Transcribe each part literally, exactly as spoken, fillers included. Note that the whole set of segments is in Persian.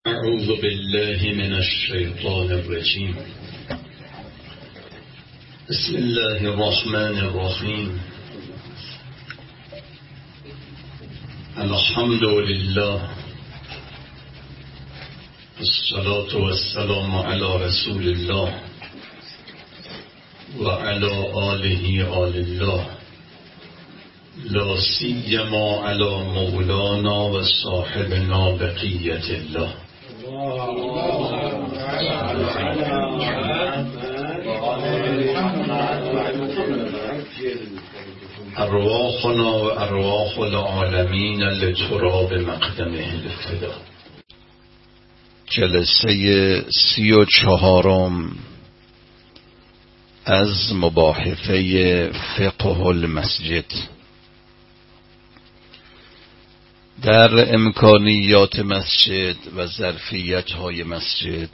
اعوذ بالله من الشیطان الرجیم. بسم الله الرحمن الرحیم. الحمد لله والصلاة والسلام على رسول الله وعلى آله آل الله، لا سیما علی مولانا و صاحبنا بقیت الله. ارواحنا و ارواح العالمین لتراب مقدمه الفدا. جلسه سی و چهارم از مباحثه فقه المسجد. در امکانیات مسجد و ظرفیت های مسجد،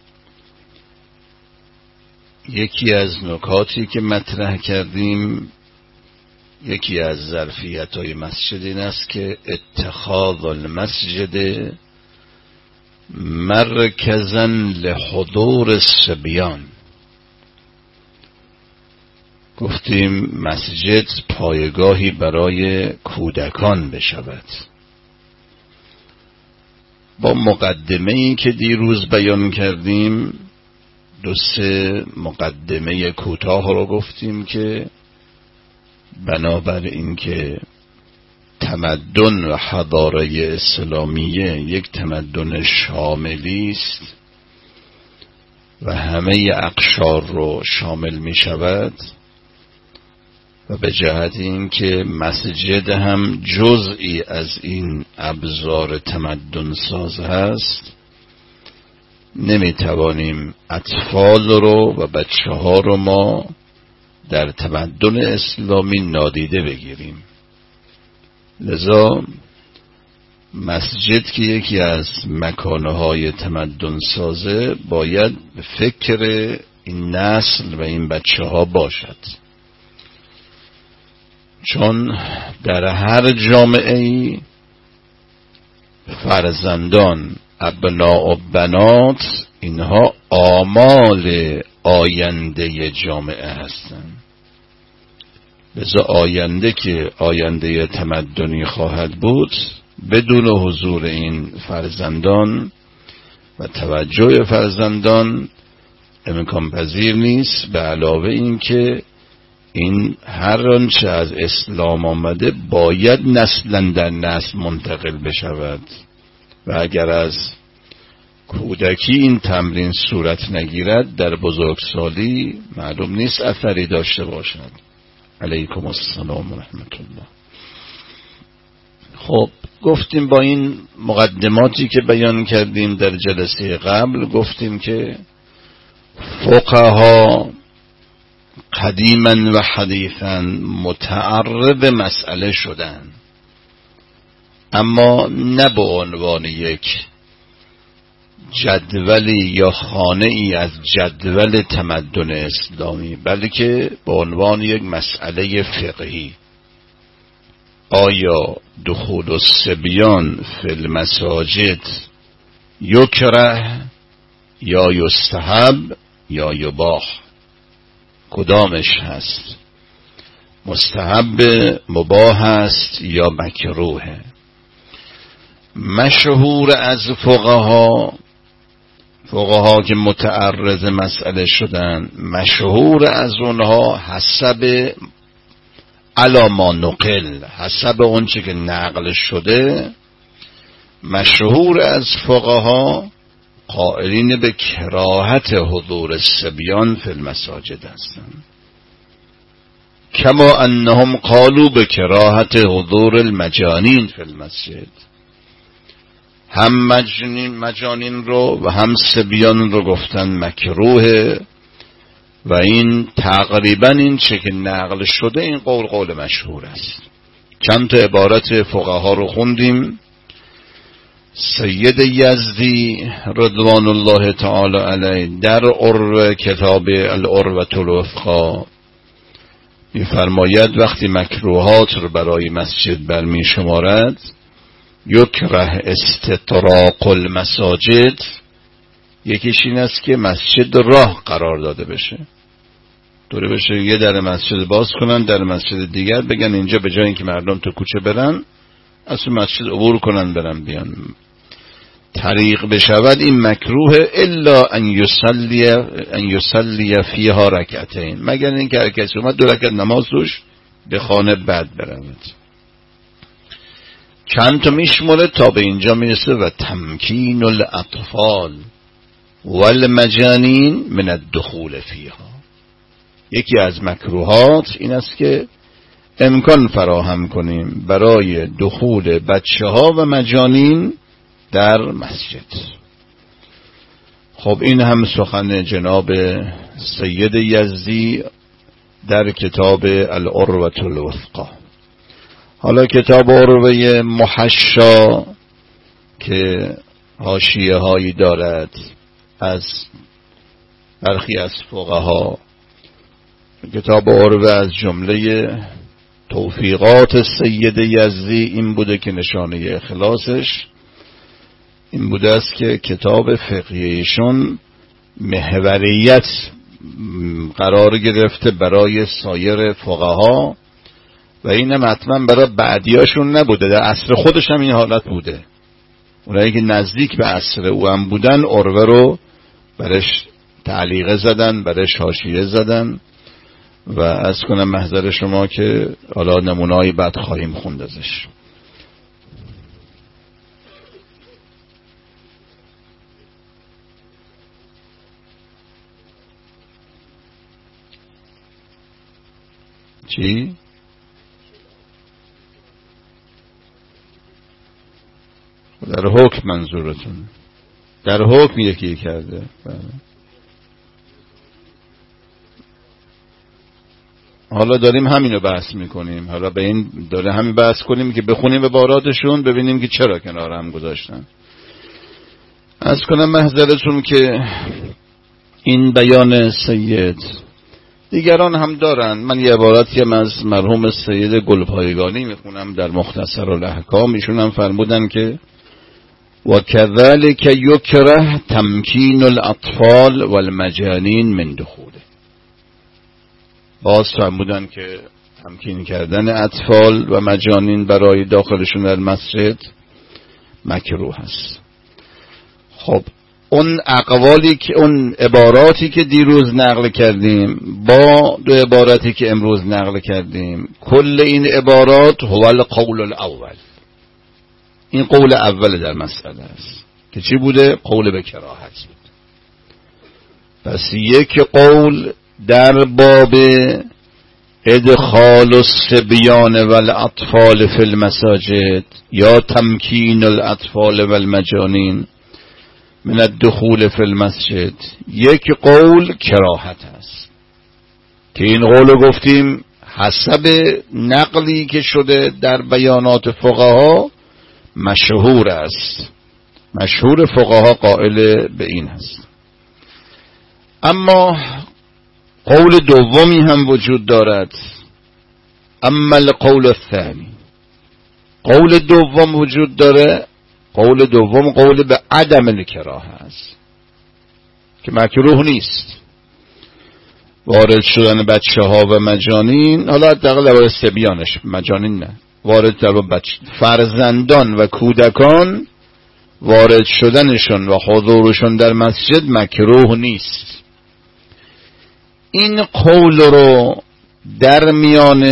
یکی از نکاتی که مطرح کردیم، یکی از ظرفیت های مسجد این است که اتخاذ المسجد مرکزا لحضور الصبیان. گفتیم مسجد پایگاهی برای کودکان بشود. با مقدمه ای که دیروز بیان کردیم، دو سه مقدمه کوتاه رو گفتیم که بنابر این که تمدن و حضاره اسلامیه یک تمدن شاملی است و همه اقشار رو شامل می شود و به جهت این که مسجد هم جزئی از این ابزار تمدن ساز هست، نمی توانیم اطفال رو و بچه ها رو ما در تمدن اسلامی نادیده بگیریم. لذا مسجد که یکی از مکانهای تمدن سازه باید به فکر این نسل و این بچه ها باشد، چون در هر جامعه‌ای فرزندان، ابناء و بنات، اینها آمال آینده جامعه هستند. لذا آینده که آینده تمدنی خواهد بود، بدون حضور این فرزندان و توجه فرزندان امکان پذیر نیست. به علاوه این که این هر آنچه از اسلام آمده باید نسلا در نسل منتقل بشود و اگر از کودکی این تمرین صورت نگیرد، در بزرگسالی معلوم نیست اثری داشته باشد. علیکم السلام و رحمت الله. خب گفتیم با این مقدماتی که بیان کردیم در جلسه قبل، گفتیم که فقها قدیما و حدیثا متعرض مسئله شدن، اما نه به عنوان یک جدولی یا خانه ای از جدول تمدن اسلامی، بلکه به عنوان یک مسئله فقهی. آیا دخول الصبیان فی المساجد یکره یا یستحب یا یباح؟ کدامش هست؟ مستحب، مباح است یا مکروه؟ مشهور از فقها، فقها که متعرض مسئله شدن، مشهور از اونها حسب علاما نقل، حسب اونچه که نقل شده، مشهور از فقها قائلین به کراهت حضور الصبیان فی المساجد هستند، کما انهم قالوا به کراهت حضور المجانین فی المسجد. هم مجانین, مجانین رو و هم صبیان رو گفتن مکروه و این تقریبا این چه که نقل شده این قول قول مشهور است. چند تا عبارت فقها رو خوندیم. سید یزدی رضوان الله تعالی علیه در عروه کتاب العروة الوثقی می‌فرماید وقتی مکروهات رو برای مسجد برمی شمارد، یکره استطراق المساجد، یکیش این است که مسجد راه قرار داده بشه، دوره بشه یه در مسجد باز کنن، در مسجد دیگر بگن اینجا به جای اینکه مردم تو کوچه برن از اون مسجد عبور کنن برن بیان. طریق بشود این مکروه، الا ان یصلی ان یصلی فیها رکعتین، مگر اینکه هر کسی اومد دو رکعت نماز توش به خانه بعد برود. چند تا میشموله تا به اینجا میرسه و تمکین الاطفال والمجانین من الدخول فیها. یکی از مکروهات این است که امکان فراهم کنیم برای دخول بچه ها و مجانین در مسجد. خب این هم سخن جناب سید یزدی در کتاب العروة الوثقی. حالا کتاب عروة محشا که حاشیه هایی دارد از برخی از فقها، کتاب عروة از جمله توفیقات سید یزدی این بوده که نشانه اخلاصش این بوده است که کتاب فقهیشون محوریت قرار گرفته برای سایر فقها و اینم حتما برای بعدیاشون نبوده، در عصر خودش هم این حالت بوده. اونایی که نزدیک به عصر او هم بودن عروة رو برش تعلیقه زدن، برش حاشیه زدن و از کنم محضر شما که حالا نمونه‌ای بعد خواهیم خوند ازش. چی؟ در حکم منظورتون؟ در حکم یکی کرده. حالا داریم همینو بحث میکنیم، حالا به این داره همین بحث کنیم که بخونیم عباراتشون ببینیم که چرا کنار هم گذاشتن. از کنم محضرتون که این بیان سید دیگران هم دارن. من یه عبارتی هم از مرحوم سید گلپایگانی میخونم در مختصر الاحکام. ایشون هم فرمودن که و کذالک یکره تمکین الاطفال والمجانین من دخوله. باز فرمودن که تمکین کردن اطفال و مجانین برای داخلشون در مسجد مکروه است. خب اون اقوالی که اون عباراتی که دیروز نقل کردیم با دو عبارتی که امروز نقل کردیم، کل این عبارات هو القول الاول، این قول اول در مسئله است که چی بوده؟ قول به کراهت بود. پس یک قول در باب ادخال الصبیان والاطفال فی المساجد یا تمکین الاطفال والمجانین من الدخول فی المسجد، یک قول کراهت است که این قول گفتیم حسب نقلی که شده در بیانات فقها مشهور است، مشهور فقها قائل به این هست. اما قول دومی هم وجود دارد. اما القول الثانی، قول دوم وجود داره. قول دوم قول به عدم الکراهه است که مکروه نیست وارد شدن بچه ها و مجانین، حالا حداقل در سبیانش، مجانین نه، وارد در بچه فرزندان و کودکان وارد شدنشون و حضورشون در مسجد مکروه نیست. این قول رو در میان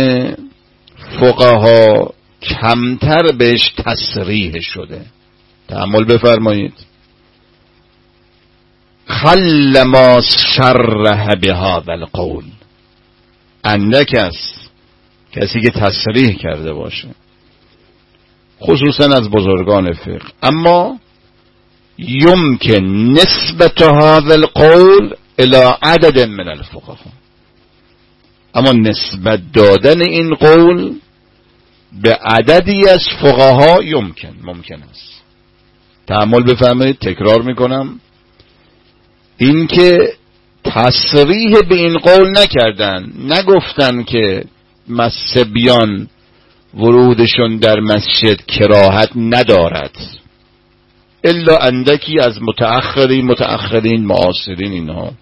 فقها کمتر بهش تصریح شده. تأمل بفرمایید. خل ما صرح بهذا القول، اندک است کسی که تصریح کرده باشه خصوصا از بزرگان فقه. اما یمکن نسبت هذا القول الى عدد من الفقهاء، اما نسبت دادن این قول به عددی از فقها یمکن ممکن است. تأمل بفرمایید، تکرار میکنم، این که تصریح به این قول نکردن، نگفتن که مسبیان ورودشون در مسجد کراهت ندارد، الا اندکی از متأخرین متأخرین معاصرین اینها.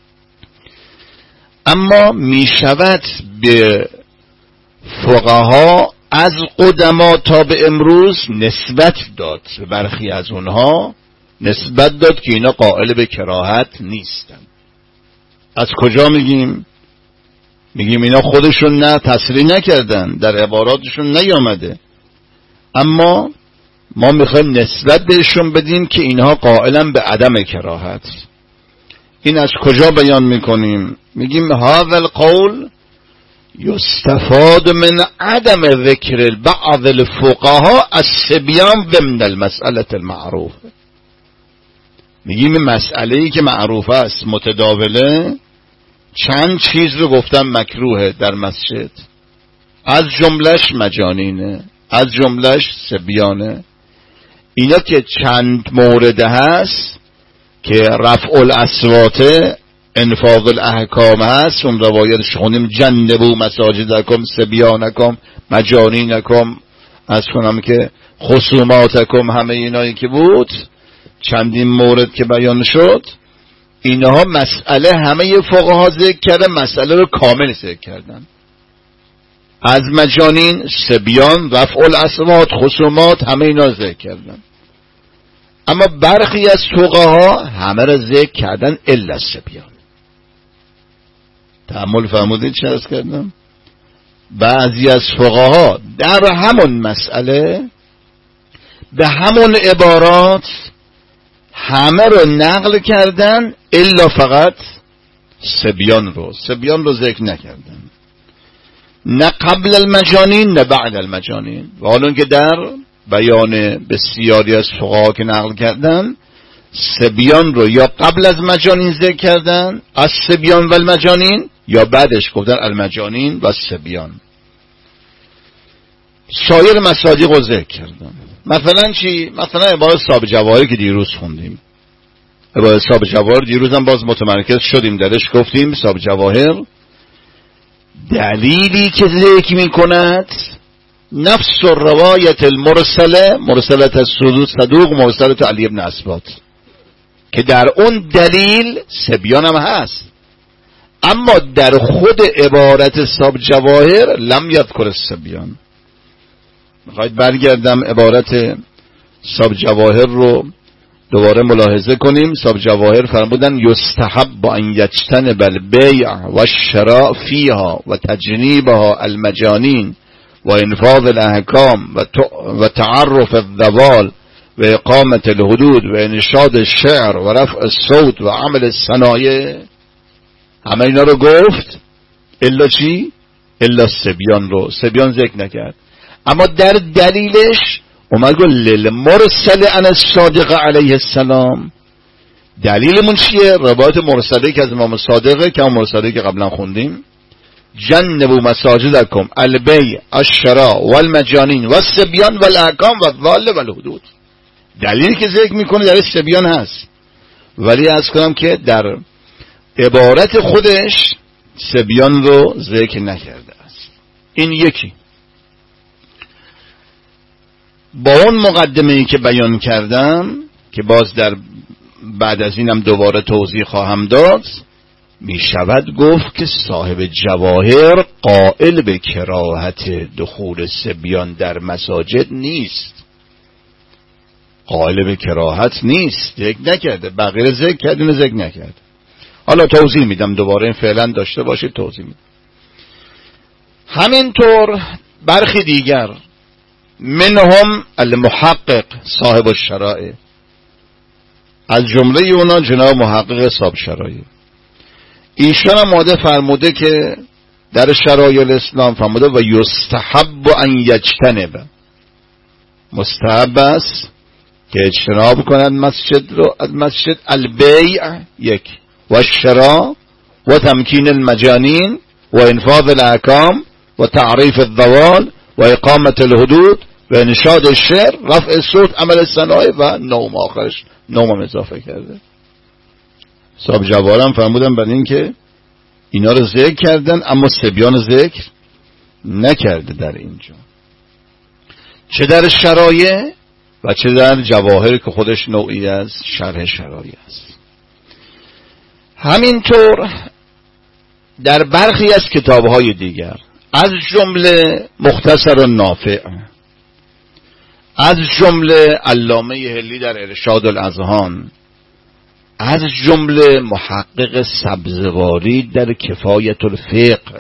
اما می شود به فقها از قدما تا به امروز نسبت داد، به برخی از اونها نسبت داد که اینا قائل به کراهت نیستن. از کجا میگیم؟ میگیم اینا خودشون نه تصریح نکردن، در عباراتشون نیامده، اما ما میخوایم نسبت بهشون بدیم که اینها قائلن به عدم کراهت. این از کجا بیان میکنیم؟ میگیم هذا القول یستفاد من عدم ذکر بعض الفقهاء الصبیان ضمن المسألة المعروف. میگیم این مسئله‌ای که معروفه است متداوله، چند چیز رو گفتم مکروه در مسجد، از جملش مجانینه، از جملش صبیانه. اینا که چند مورد هست که رفع الاصوات، انفاذ الاحکام هست، اون روایتش خوندیم جنبوا مساجدکم صبیانکم مجانینکم، از کنم که خصوماتکم، همه اینایی که بود، چندین مورد که بیان شد، اینها مسئله همه فقها ذکر کردن، مسئله رو کامل ذکر کردن، از مجانین، صبیان، رفع الاصوات، خصومات، همه اینا ذکر کردن. اما برخی از فقها همه را ذکر کردن الا الصبیان. تأمل فرمودید چه عرض کردم؟ بعضی از فقها در همون مسئله به همون عبارات همه رو نقل کردن الا فقط صبیان رو صبیان رو ذکر نکردن، نه قبل المجانین نه بعد المجانین. و حالا که در بیان بسیاری از فقها که نقل کردن صبیان رو یا قبل از مجانین ذکر کردن، از صبیان و المجانین، یا بعدش گفتن المجانین و صبیان. سایر مصادیق رو ذکر کردن. مثلا چی؟ مثلا عبارت صاحب جواهر که دیروز خوندیم، عبارت صاحب جواهر دیروز هم باز متمرکز شدیم درش، گفتیم صاحب جواهر دلیلی که ذکر می کند نفس روایت المرسله، مرسلت صدوق، مرسلت علی ابن اسبات، که در اون دلیل صبیان هم هست، اما در خود عبارت صاحب جواهر لم یذکر الصبیان. میخواید برگردم عبارت صاحب جواهر رو دوباره ملاحظه کنیم. صاحب جواهر فرمودن یستحب ان یجتنب البیع و الشراء فیها و تجنیبها المجانین و انفاذ الاحکام و تعرف الذوال و اقامت الحدود و انشاد الشعر و رفع الصوت و عمل الصنایع. همه اینا رو گفت الا چی؟ الا صبیان رو. صبیان ذکر نکرد، اما در دلیلش اومد گفت للمرسل عن الصادق علیه السلام. دلیلمون چیه؟ روایت مرسله که از امام صادقه، که همون مرسله که قبلا خوندیم، جنبوا مساجدکم البیع الشراء والمجانین والصبیان والاحکام والضال والحدود. دلیلی که ذکر میکنه در صبیان هست، ولی از کنم که در عبارت خودش صبیان رو ذکر نکرده است. این یکی. با اون مقدمه‌ای که بیان کردم که باز در بعد از اینم دوباره توضیح خواهم داد، می شود گفت که صاحب جواهر قائل به کراهت دخول صبیان در مساجد نیست، قائل به کراهت نیست، ذکر نکرده. بقیه ذکر کرد، اینو ذکر نکرده. حالا توضیح میدم دوباره، این فعلا داشته باشید توضیح میدم. همینطور برخی دیگر منهم المحقق صاحب الشرائع، از جمله اونا جناب محقق صاحب شرایع، ایشان هم ماده فرموده که در شرایع الاسلام فرموده و یستحب ان یجتنب، مستحب است که اجتناب کنند مسجد رو، از مسجد البیع یک و الشراء و تمکین المجانین و انفاذ الاحکام و تعریف الضوال و اقامت الحدود و انشاد الشعر، رفع الصوت، عمل الصنایع و نوم. آخرش نوم هم اضافه کرده. صاحب جوارم فرمودن برای این که اینا رو ذکر کردن، اما صبیان ذکر نکرده در اینجا. چه در شرایع و چه در جواهر که خودش نوعی از شرح شرایع است. همینطور در برخی از کتاب‌های دیگر از جمله مختصر و نافع، از جمله علامه هلی در ارشاد الاذهان، از جمله محقق سبزواری در کفایت الفقه.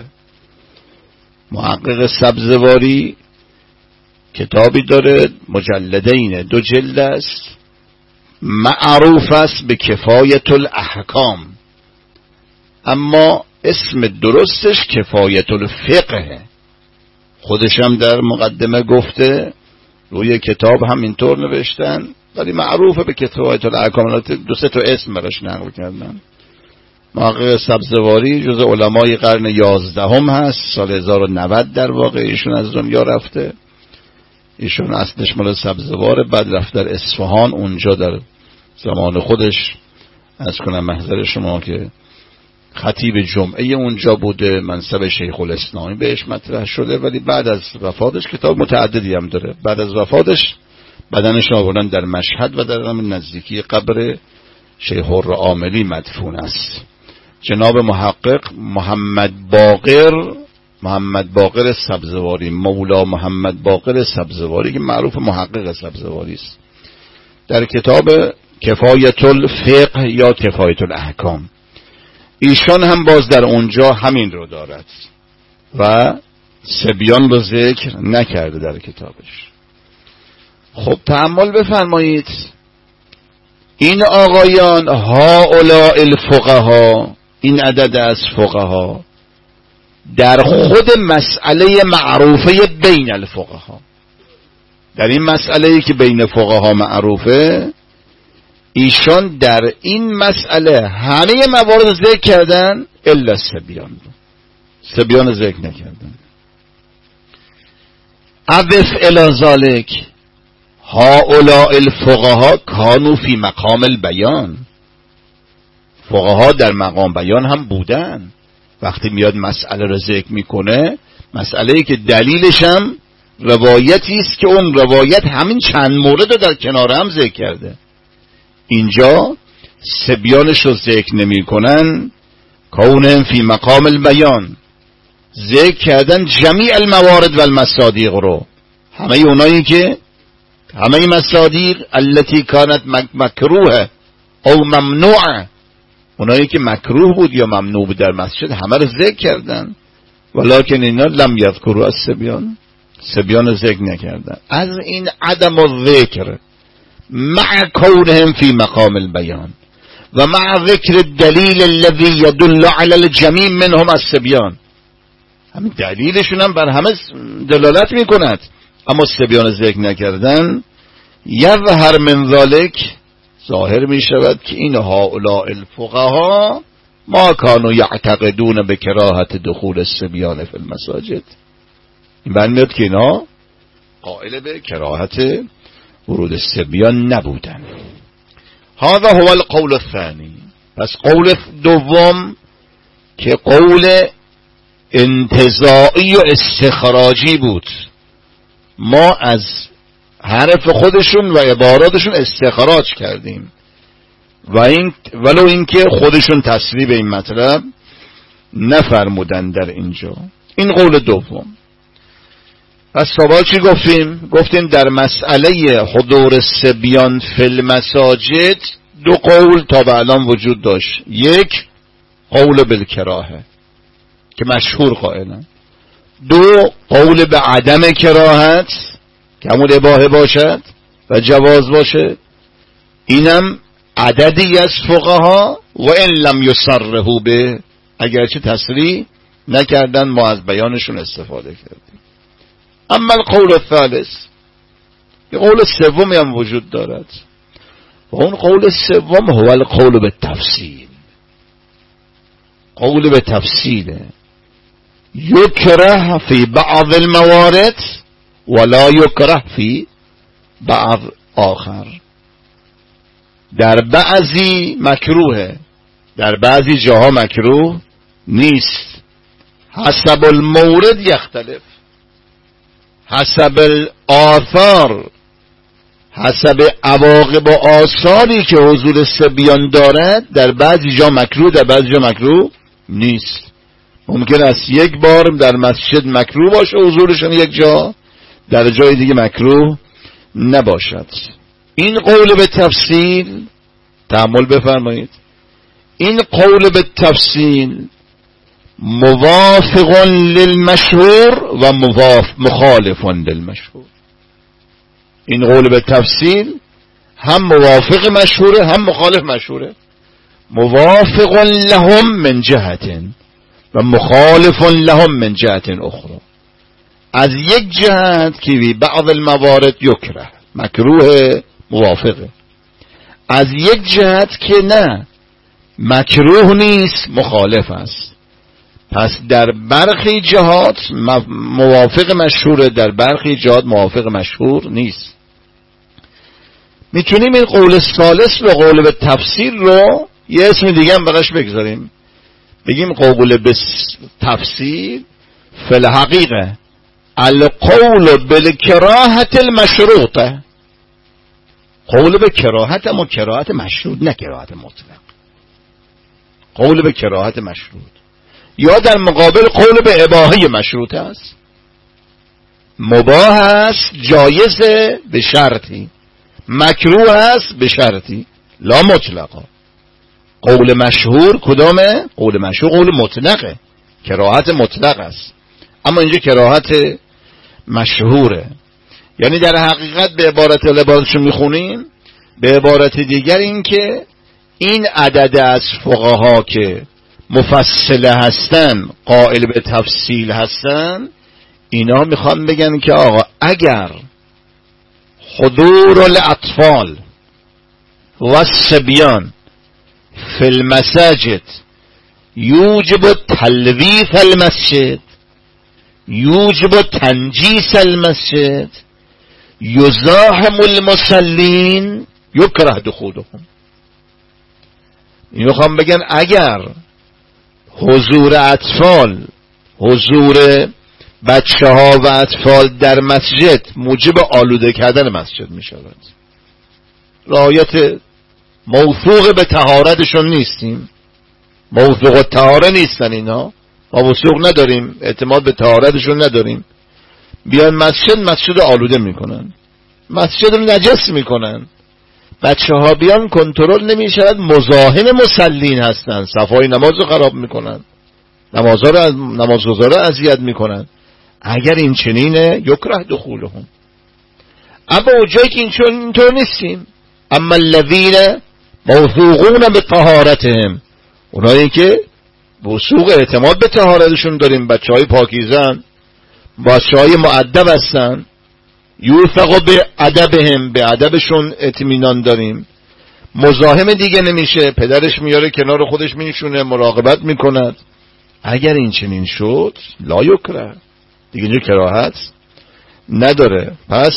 محقق سبزواری کتابی داره مجلدین، دو جلد است، معروف است به کفایت الاحکام، اما اسم درستش کفایت الفقه. خودشم در مقدمه گفته، روی کتاب هم اینطور نوشتن، ولی معروفه به کفایت الاحکام. دو سه تا اسم براش نقل کردن. محقق سبزواری جز علمای قرن یازدهم هست، سال هزار و نود در واقع ایشون از دنیا رفته. ایشون اصلش مال سبزواره، بعد رفت در اصفهان، اونجا در زمان خودش از کنم محضر شما که خطیب جمعه اونجا بوده، منصب شیخ الاسلامی بهش مطرح شده، ولی بعد از وفاتش کتاب متعددی هم داره. بعد از وفاتش بدنش آوردن در مشهد و در نزدیکی قبر شیخ العاملی مدفون است. جناب محقق محمد باقر محمد باقر سبزواری، مولا محمد باقر سبزواری که معروف محقق سبزواری است، در کتاب کفایت الفقه یا کفایت الاحکام، ایشان هم باز در اونجا همین رو دارد و سبیان رو ذکر نکرده در کتابش. خب تأمل بفرمایید، این آقایان هؤلاء الفقها، این عدد از فقها در خود مسئله معروفه بین الفقها، در این مسئله که بین فقها معروفه، ایشان در این مسئله همه موارد ذکر کردن الا سبیان، سبیان ذکر نکردن. عبف الی ذالک هؤلاء الفقها کانوا فی مقام البیان، فقها در مقام بیان هم بودن. وقتی میاد مسئله رو ذکر میکنه، مسئله‌ای که دلیلش هم روایتی است که اون روایت همین چند مورد رو در کنار هم ذکر کرده، اینجا سبیانش رو ذکر نمی کنن. کونهم فی مقام البیان، ذکر کردن جمیع الموارد و المصادیق رو، همه اونایی که همه مصادیق التي کانت مکروه او ممنوعه، اونایی که مکروه بود یا ممنوع بود در مسجد، همه رو ذکر کردن. ولکن اینا لم یذکروا السبیان، سبیان رو ذکر نکردن. از این عدم الذکر مع کونهم فی مقام البیان و مع ذکر الدلیل الذي يدل على الجميع منهم السبیان، همین دلیلشون هم بر همه دلالت میکند، اما سبیان ذکر نکردن. یظهر من ذلک، ظاهر می شود که این هؤلاء الفقها ما کانوا یعتقدون بکراهت دخول السبیان فی المساجد، این معنی میاد که اینا قائل به کراهت ورود السبیان نبودن. هذا هو القول الثانی. پس قول دوم که قول انتزاعی و استخراجی بود، ما از حرف خودشون و عباراتشون استخراج کردیم و این ولو اینکه خودشون تصریح به این مطلب نفرمودن در اینجا. این قول دوم. پس سوال چی گفتیم؟ گفتیم در مسئله حضور الصبیان فی المساجد دو قول تا به الان وجود داشت. یک قول بالکراهه که مشهور قائلن، دو قول به عدم کراهت که همون اباحه باشد و جواز باشه. اینم عددی از فقها و ان لم یصرحوا به، اگرچه تصریح نکردن ما از بیانشون استفاده کردیم. اما القول الثالث، یه قول سومی هم وجود دارد و اون قول سوم هو القول بالتفصیل، قول به تفصیله. یکره فی بعض الموارد ولا یکره فی بعض آخر، در بعضی مکروهه، در بعضی جاها مکروه نیست. حسب المورد یختلف، حسب الاثار، حسب عواقب و آثاری که حضور صبیان دارد، در بعضی جا مکروه، در بعضی جا مکروه نیست. ممکن است یک بار در مسجد مکروه باشه حضورشون یک جا، در جای دیگه مکروه نباشد. این قول به تفصیل، تأمل بفرمایید، این قول به تفصیل موافق للمشهور و مخالف للمشهور. این قول به تفصیل هم موافق مشهوره هم مخالف مشهوره. موافق لهم من جهت و مخالف لهم من جهت اخرى. از یک جهت که بی بعض الموارد یکره، مکروه، موافقه. از یک جهت که نه، مکروه نیست، مخالف است. پس در برخی جهات موافق مشهوره، در برخی جهات موافق مشهور نیست. میتونیم این قول ثالث و قول به تفسیر رو یه اسم دیگه هم براش بگذاریم، بگیم قول به تفسیر فی الحقیقه القول بالکراهت المشروطه. قول به کراهت، اما کراهت مشروط، نه کراهت مطلق. قول به کراهت مشروط، یا در مقابل قول به اباحه مشروطه است. مباح است، جایزه به شرطی، مکروه است به شرطی، لا مطلقا. قول مشهور کدامه؟ قول مشهور قول مطلقه، کراهت مطلق است، اما اینجا کراهت مشهوره. یعنی در حقیقت به عبارت لباسشو میخونیم، به عبارت دیگر این که این عدد از فقها که مفصله هستن، قائل به تفصیل هستن، اینا میخوان بگن که آقا اگر حضور الاطفال و الصبیان فی المساجد یوجب تلویث المسجد، یوجب تنجیس المسجد، یزاحم المصلین، یکره دخولهم. اینو خواهم بگن اگر حضور اطفال، حضور بچه ها و اطفال در مسجد موجب آلوده کردن مسجد می شود، رعایت موثوق به طهارتشون نیستیم، موثوق طهاره نیستن اینا، ما وثوق نداریم، اعتماد به طهارتشون نداریم، بیان مسجد مسجد آلوده میکنن، مسجد رو نجس میکنن، بچه ها بیان کنترل نمیشود، مزاحم مسلین هستن، صفای نماز رو خراب میکنن، نمازها رو نمازگزار رو اذیت میکنن. اگر این چنینه یکره دخولهم. اما اونجایی که اینطور نیستیم، اما الذین موثوقون به طهارتهم، اونایی که وثوق اعتماد به طهارتشون داریم، بچه های پاکیزن، بچه های مؤدب هستن، یوثق به ادبهم، به ادبشون اطمینان داریم، مزاحم دیگه نمیشه، پدرش میاره کنار خودش میشونه، مراقبت میکند. اگر این چنین شد لا یکره، دیگه اینجا کراهت نداره. پس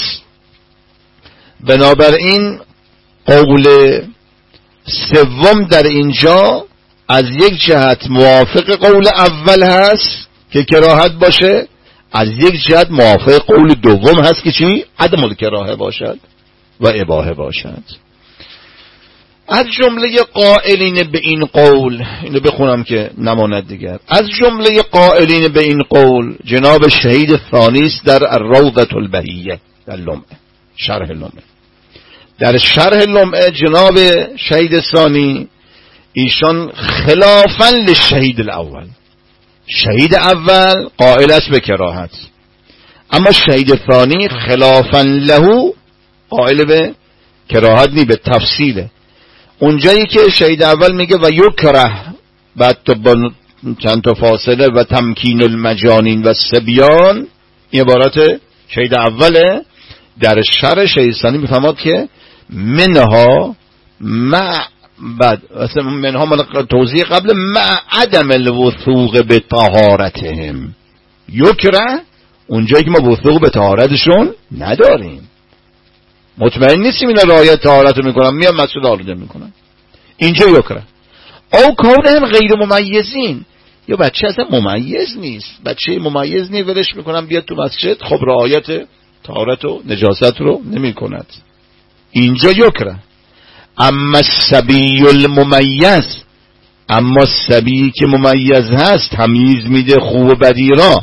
بنابراین قول سوم در اینجا از یک جهت موافق قول اول هست که کراهت باشه، از یک جهت موافق قول دوم هست که چی؟ عدم الکراهه باشد و اباحه باشد. از جمله قائلین به این قول، اینو بخونم که نماند دیگر، از جمله قائلین به این قول جناب شهید ثانی است در الروضة البهیه، در لمعه، شرح لمعه. در شرح لمعه جناب شهید ثانی ایشان خلافا للشهید الاول، شهید اول قائل است به کراهت، اما شهید ثانی خلافا له قائل به کراهت نی، به تفصیله. اونجایی که شهید اول میگه و یکره، بعد تو با چند تا فاصله و تمکین المجانین و سبیان، این عبارت شهید اوله. در شرح شهید ثانی میفهمد که منها مع بعد مثلا منها من توضیح قبل مع عدم الوثوق به طهارتهم، یکره اونجایی که ما وثوق به طهارتشون نداریم، مطمئن نیستیم اینا رعایت طهارت رو میکنن، میان مسجد آلوده میکنن، اینجا یکره. او کونهم غیر ممیزین، یا بچه اصلا ممیز نیست، بچه ممیز نیست ولش میکنم بیاد تو مسجد، خب رعایت طهارت و نجاست رو نمی کند. اینجا یکره. اما الصبی الممیز، اما صبی که ممیز هست، تمیز میده خوب و بدی را،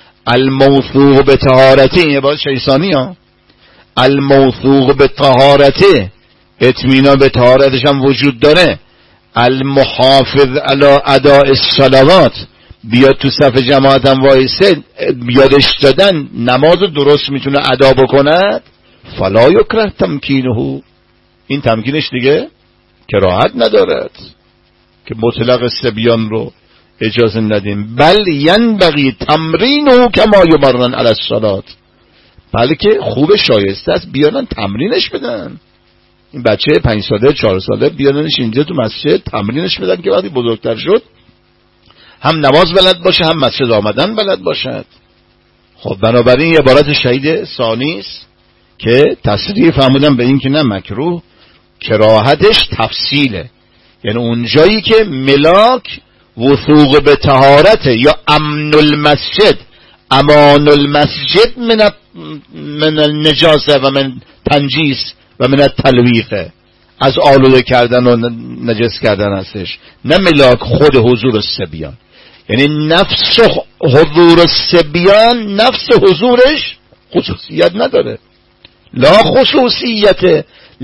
الموثوق به طهارته، این عبارت شیطانی ها، الموثوق به طهارته، اطمینان به طهارتش هم وجود داره، المحافظ علی اداء الصلوات، بیاد تو صف جماعت هم وایسه، بیادش دادن نماز درست میتونه ادا بکند، فلا یکره تمکینه، این تمکینش دیگه کراهت ندارد که مطلق صبیان رو اجازه ندیم، بل ینبغی تمرینه کما یمرن علی الصلات، بلکه خوب شایسته است بیانن تمرینش بدن، این بچه پنج ساله چهار ساله بیاننش اینجا تو مسجد تمرینش بدن که وقتی بزرگتر شد هم نماز بلد باشه هم مسجد آمدن بلد باشد. خب بنابراین یه عبارت شهید ثانی است که تصریح فرمودن به این که نه مکروه، کراهتش تفصیله، یعنی اونجایی که ملاک وثوق به طهارته یا امن المسجد، امان المسجد من من النجاسه و من تنجیس و من التلویث، از آلوده کردن و نجس کردن هستش، نه ملاک خود حضور الصبیان، یعنی نفس حضور الصبیان، نفس حضورش خصوصیت نداره، لا خصوصیت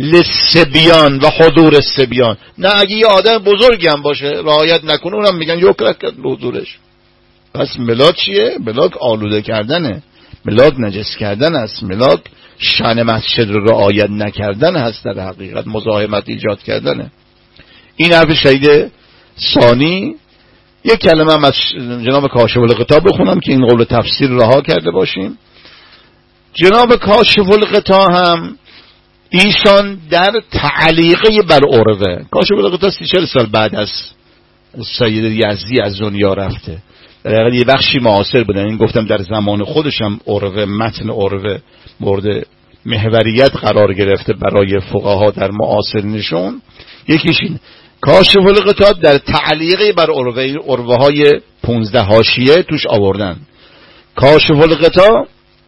للصبیان و حضور الصبیان، نه اگه یه آدم بزرگی هم باشه رعایت نکنه اونم میگن یکره کرد حضورش. پس ملاک چیه؟ ملاک آلوده کردنه، ملاک نجس کردن است، ملاک شأن مسجد رو رعایت نکردن هست، در حقیقت مزاحمت ایجاد کردنه. این حرف شهید ثانی. یک کلمه هم از جناب کاشف الغطا بخونم که این قول تفسیر رها کرده باشیم. جناب کاشف الغطا هم ایشان در تعلیقه بر عروه، کاشف الغطا سی چهل سال بعد از سید یزدی از دنیا رفته، در حقیقت یه بخشی معاصر بودن، این گفتم در زمان خودشم عروه، متن عروه مورد محوریت قرار گرفته برای فقها در معاصرینشون. یکیش این کاشف الغطا در تعلیقه بر عروه، عروه های پونزده حاشیه توش آوردن. کاشف الغطا،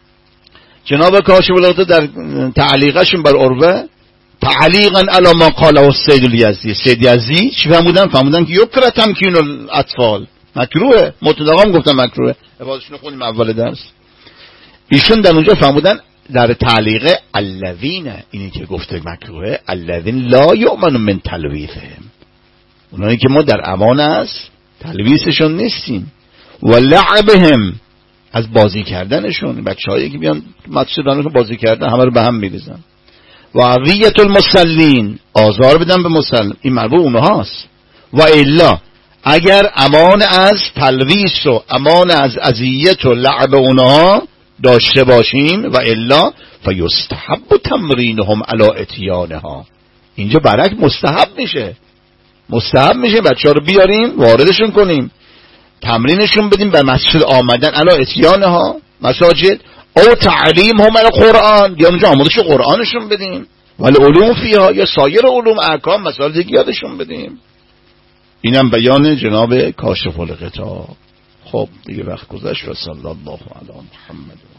جناب کاشف الغطا در تعلیقشون بر عروه تعلیقا علی ما قاله السید الیزدی، سید یزدی چی فهمودن؟ فهمودن که یکره تمکین الاطفال، مکروه، مطلقا گفتن مکروه، عبارتشون خونیم اول درس. ایشون در اونجا فهمودن در تعلیقه الذین، اینی که گفته مکروه، الذین لا یؤمن من تلویثهم، اونایی که ما در امان است تلویثشون نیستیم، و لعبهم، از بازی کردنشون، بچه‌هایی که بیان مسجد رو بازی کردن همه رو به هم میریزن، و اذیت المصلین، آزار بدن به مسلم، این مربوط اونهاست. و الا اگر امان از تلویث و امان از اذیت و لعب اونها داشته باشیم، و الا فیستحب تمرینهم علی اتیانها، اینجا برعکس مستحب میشه، مستحب میشه بچه ها رو بیاریم واردشون کنیم، تمرینشون بدیم به مسجد آمدن علی اتیانها مساجد، او تعلیم هم علی قرآن، یا اونجا آموزش قرآنشون بدیم، ولی علوم فیها، یا سایر علوم احکام مسائل دیگه یادشون بدیم. اینم بیان جناب کاشف الغطا. خب دیگه وقت گذشت و صلی الله علی محمد.